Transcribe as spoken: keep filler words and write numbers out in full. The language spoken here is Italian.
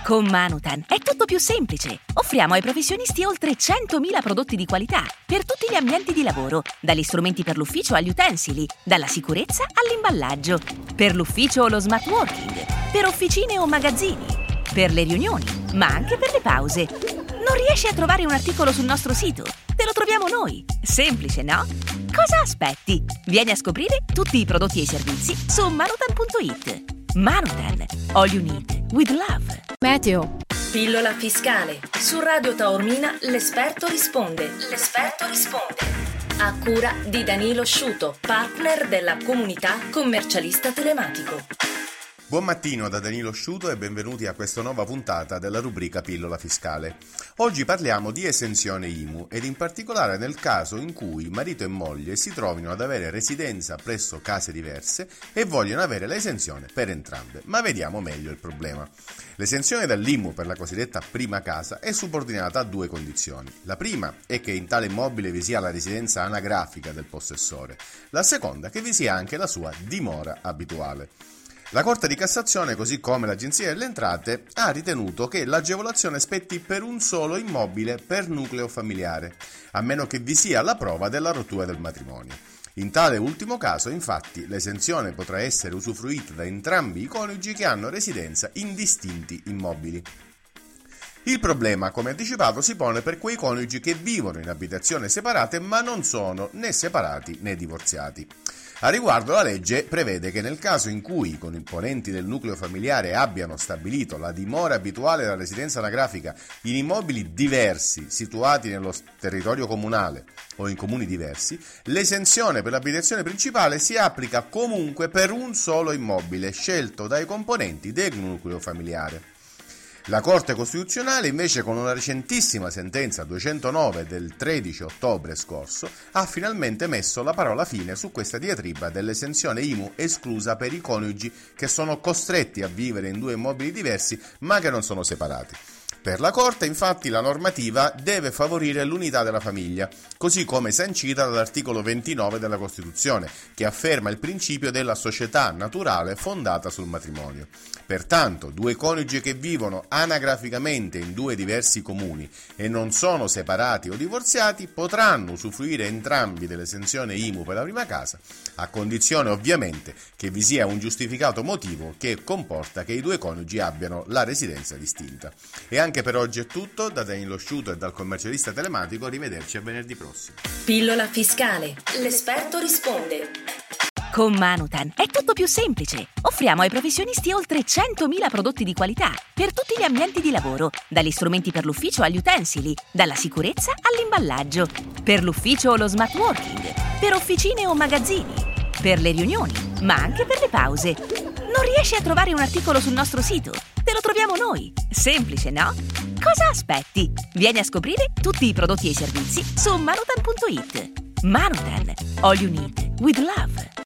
Con Manutan è tutto più semplice. Offriamo ai professionisti oltre centomila prodotti di qualità per tutti gli ambienti di lavoro, dagli strumenti per l'ufficio agli utensili, dalla sicurezza all'imballaggio, per l'ufficio o lo smart working, per officine o magazzini, per le riunioni, ma anche per le pause. Non riesci a trovare un articolo sul nostro sito? Te lo troviamo noi. Semplice, no? Cosa aspetti? Vieni a scoprire tutti i prodotti e i servizi su manutan punto it. Manutan, all you need with love. Meteo. Pillola fiscale. Su Radio Taormina l'esperto risponde. L'esperto risponde. A cura di Danilo Sciuto, partner della comunità commercialista telematico. Buon mattino da Danilo Sciuto e benvenuti a questa nuova puntata della rubrica Pillola fiscale. Oggi parliamo di esenzione I M U ed in particolare nel caso in cui marito e moglie si trovino ad avere residenza presso case diverse e vogliono avere l'esenzione per entrambe. Ma vediamo meglio il problema. L'esenzione dall'I M U per la cosiddetta prima casa è subordinata a due condizioni. La prima è che in tale immobile vi sia la residenza anagrafica del possessore. La seconda che vi sia anche la sua dimora abituale. La Corte di Cassazione, così come l'Agenzia delle Entrate, ha ritenuto che l'agevolazione spetti per un solo immobile per nucleo familiare, a meno che vi sia la prova della rottura del matrimonio. In tale ultimo caso, infatti, l'esenzione potrà essere usufruita da entrambi i coniugi che hanno residenza in distinti immobili. Il problema, come anticipato, si pone per quei coniugi che vivono in abitazioni separate ma non sono né separati né divorziati. A riguardo la legge prevede che nel caso in cui i componenti del nucleo familiare abbiano stabilito la dimora abituale della residenza anagrafica in immobili diversi situati nello territorio comunale o in comuni diversi, l'esenzione per l'abitazione principale si applica comunque per un solo immobile scelto dai componenti del nucleo familiare. La Corte Costituzionale invece, con una recentissima sentenza duecentonove del tredici ottobre scorso, ha finalmente messo la parola fine su questa diatriba dell'esenzione I M U esclusa per i coniugi che sono costretti a vivere in due immobili diversi ma che non sono separati. Per la Corte, infatti, la normativa deve favorire l'unità della famiglia, così come sancita dall'articolo ventinove della Costituzione, che afferma il principio della società naturale fondata sul matrimonio. Pertanto, due coniugi che vivono anagraficamente in due diversi comuni e non sono separati o divorziati potranno usufruire entrambi dell'esenzione I M U per la prima casa, a condizione ovviamente che vi sia un giustificato motivo che comporta che i due coniugi abbiano la residenza distinta. E anche per oggi è tutto, da Danilo Sciuto e dal commercialista telematico, arrivederci a venerdì prossimo. Pillola fiscale. L'esperto risponde. Con Manutan è tutto più semplice. Offriamo ai professionisti oltre centomila prodotti di qualità per tutti gli ambienti di lavoro, dagli strumenti per l'ufficio agli utensili, dalla sicurezza all'imballaggio, per l'ufficio o lo smart working, per officine o magazzini, per le riunioni, ma anche per le pause. Non riesci a trovare un articolo sul nostro sito? Te lo troviamo noi. Semplice, no? Cosa aspetti? Vieni a scoprire tutti i prodotti e i servizi su manutan punto it. Manutan, all you need with love.